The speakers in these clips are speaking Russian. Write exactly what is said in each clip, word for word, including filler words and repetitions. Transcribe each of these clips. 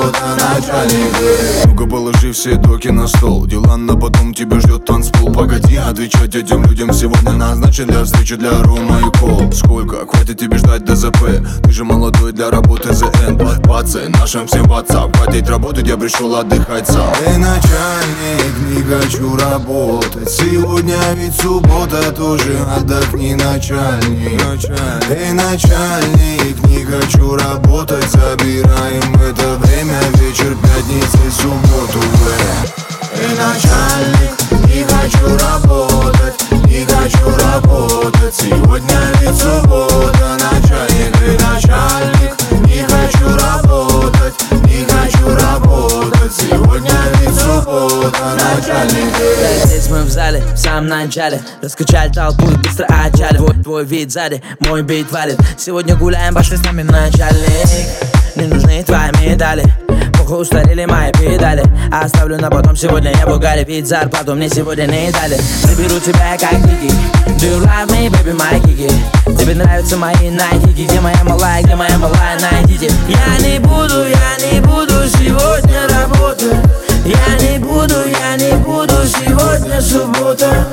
суббота, начальник. Ну-ка положи все доки на стол, дела на потом, тебя ждет танцпол. Погоди отвечать этим людям, сегодня назначен для встречи для Рома и Кол. Сколько? Хватит тебе ждать до ЗП, ты же молодой для работы ЗН. Пацы, нашим всем WhatsApp, хватит работать, я пришел отдыхать сам. Эй, начальник, не хочу работать, сегодня ведь суббота, тоже отдохни, начальник. Эй, начальник, не хочу работать, забираем это время, вечер пятницы, субботу. Эй, начальник, не хочу работать, не хочу работать, сегодня ведь суббота, начальник. Эй, начальник, не хочу работать, не хочу работать, сегодня ведь суббота, начальник. Здесь мы в зале, в самом начале, раскачали толпу и быстро отчали. Твой, твой вид сзади, мой бит валит. Сегодня гуляем, пошли с нами, начальник. Не нужны твои медали, похуй, устарели мои педали. Оставлю на потом, сегодня я в угаре, ведь зарплату мне сегодня не дали. Заберу тебя как Ники. Do you love me, baby, my кики? Тебе нравятся мои найкики? Где моя малая, где моя малая, найдите. Я не буду, я не буду сегодня работать. Я не буду, я не буду, сегодня суббота.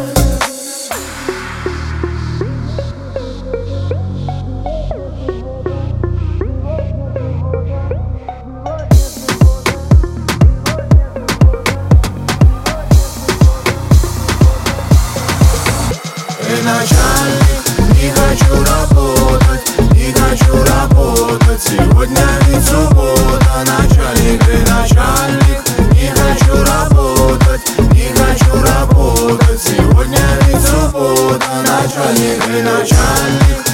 Эй, начальник, не хочу работать, не хочу работать, сегодня ведь суббота, начальник. Эй, начальник, не хочу работать, не хочу работать, сегодня ведь суббота, начальник. Эй, начальник.